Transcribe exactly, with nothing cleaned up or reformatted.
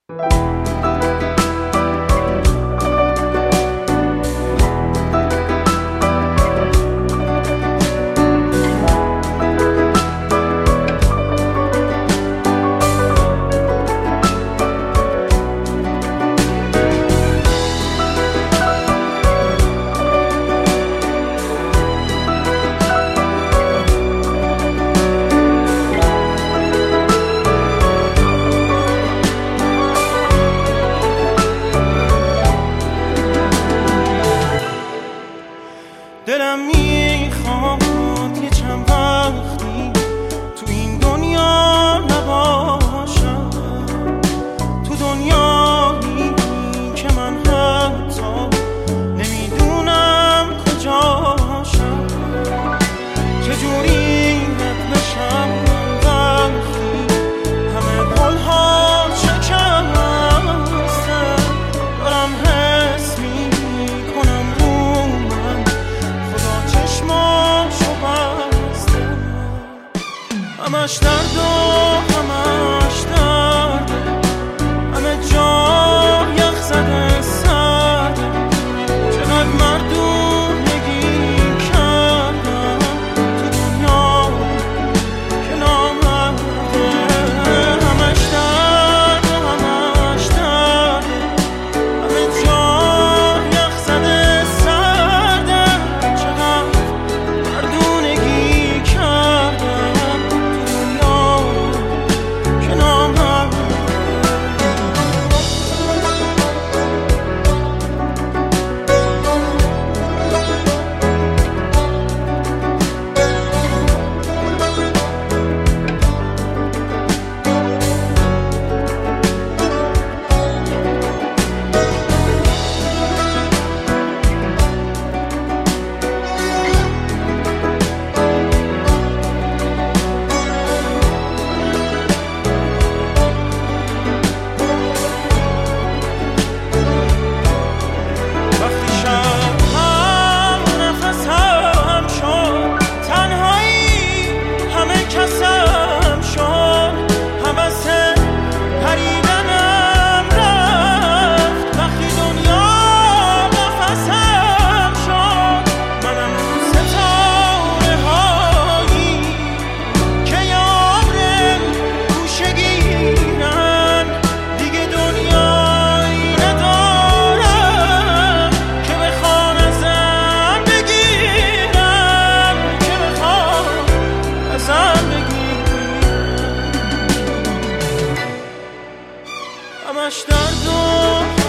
دلم میخواد یه چند وقتی تو این دنیا نباشم، تو دنیایی که من حتی نمیدونم کجاشم. چجوری رد بشم وقتی همه قولها شکسته، دارم حس میکنم رو من خدا چشماشو بسته. همش درد و همش درد، همه جا یخ زده سرده. چقدر مردونگی کردم تو دنیا که نامرده. همش درد و همش درد، همه جا یخ زده سرده. چقدر مردونگی کردم تو دنیا که نامرده. وقتی شب هم نفسم شد، تنهایی همه کسم شد، حوث پریدنم رفت. وقتی دنیا نفسم شد، منم ستاره هایی که یارم گوشه گیرن. دیگه دنیایی ندارم که بخوان ازم بگیرن، که بخوان ازم بگیرن. همش درد و